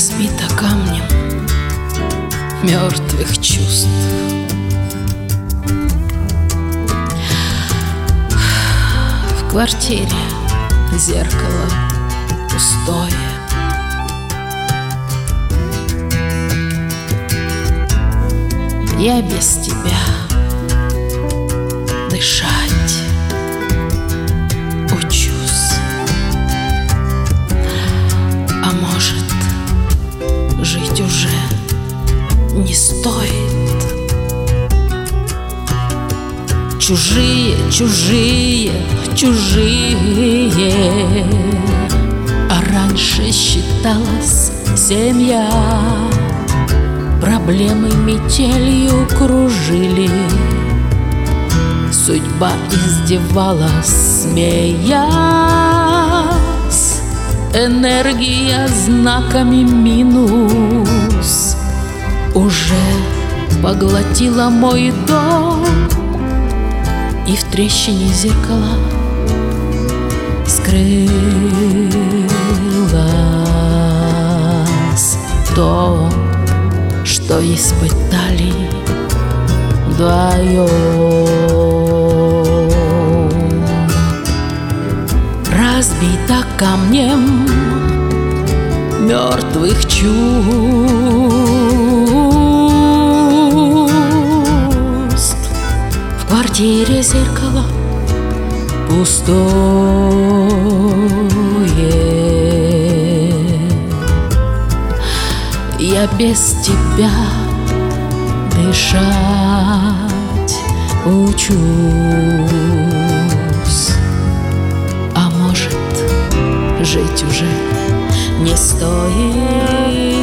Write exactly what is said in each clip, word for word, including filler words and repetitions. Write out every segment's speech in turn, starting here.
разбита камнем мертвых чувств. В квартире зеркало пустое. Я без тебя дышать учусь. А может, жить уже не стоит. Чужие, чужие, чужие. А раньше считалась семья. Проблемы метелью кружили. Судьба издевалась, смеясь. Энергия знаками минус уже поглотила мой дом. И в трещине зеркала скрылось то, что испытали вдвоем. Разбита камнем мертвых чувств. В квартире зеркало пустое. Я без тебя дышать учусь. А может, жить уже не стоит.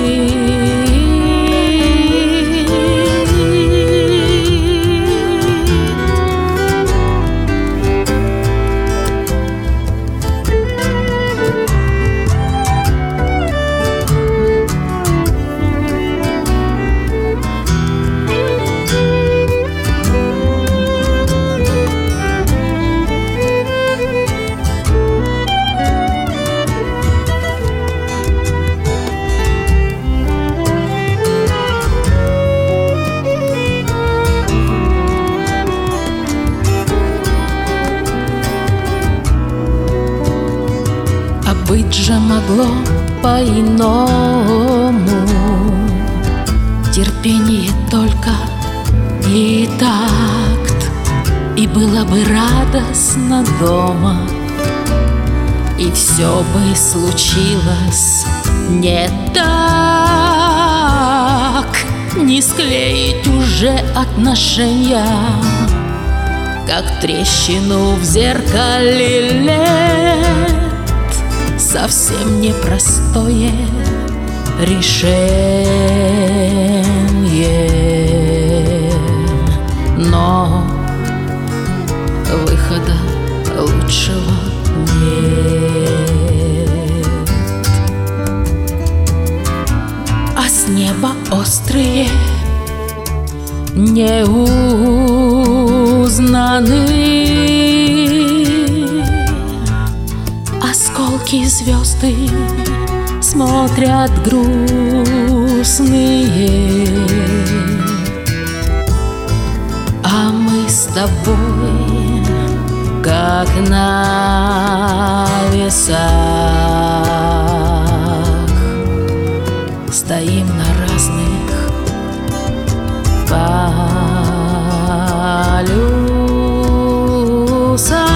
Быть же могло по-иному. Терпение только и такт, и было бы радостно дома. И все бы случилось не так. Не склеить уже отношения, как трещину в зеркале лет. Совсем непростое решение, но выхода лучшего нет. А с неба острые, неузнанные осколки звезды смотрят грустные. А мы с тобой, как на весах, стоим на разных полюсах.